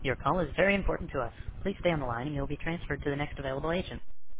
Your call is very important to us. Please stay on the line and you'll be transferred to the next available agent.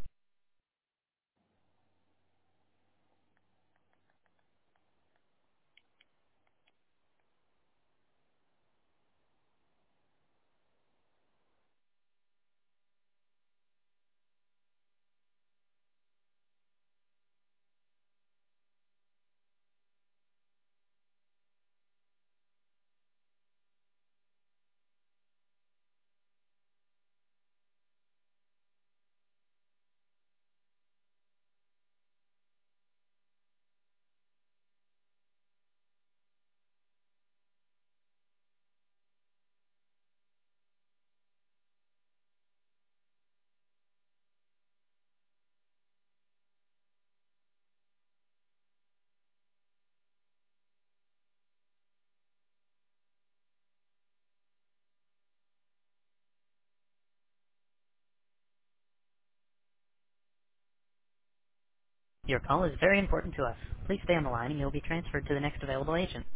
Your call is very important to us. Please stay on the line and you'll be transferred to the next available agent.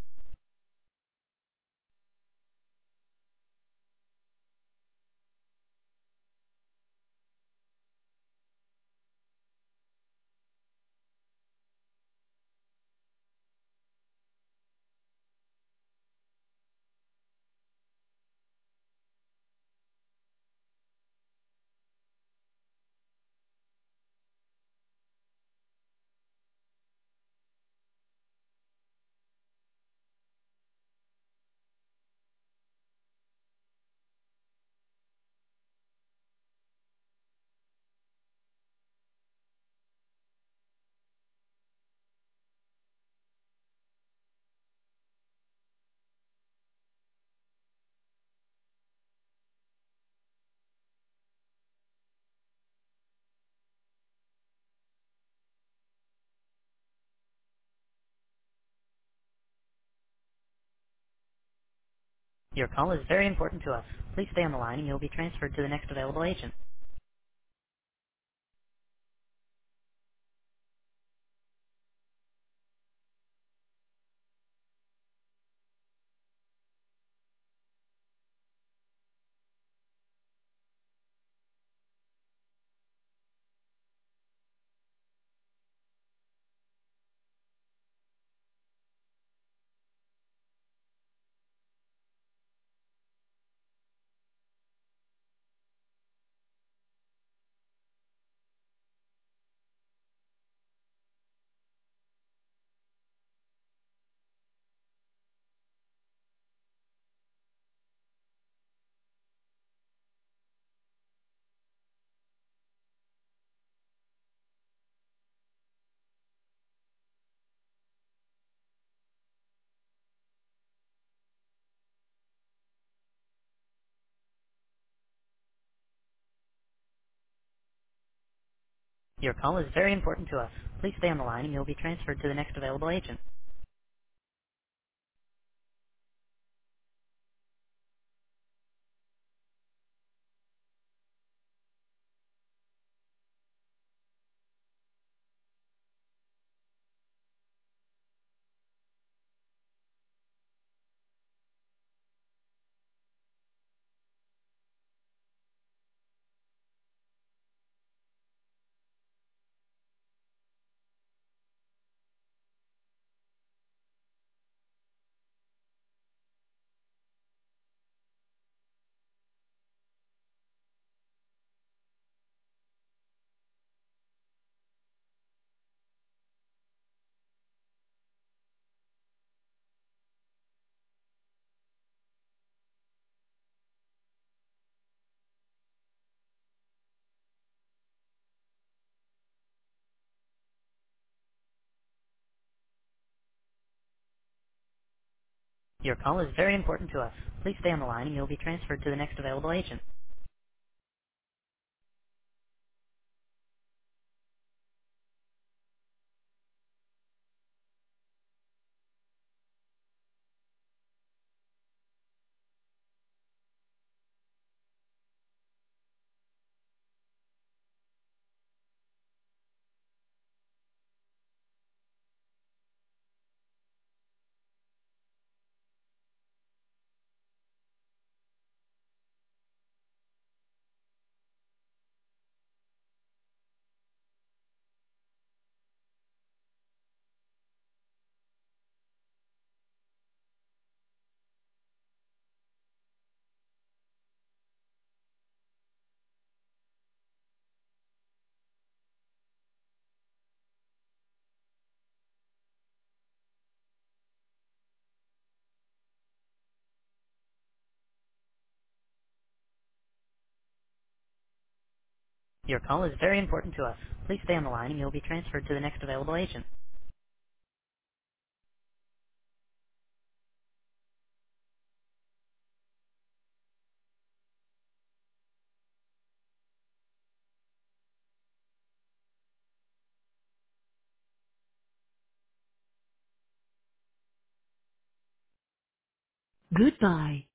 Your call is very important to us. Please stay on the line and you'll be transferred to the next available agent. Your call is very important to us. Please stay on the line and you'll be transferred to the next available agent. Your call is very important to us. Please stay on the line and you'll be transferred to the next available agent. Your call is very important to us. Please stay on the line and you'll be transferred to the next available agent. Goodbye.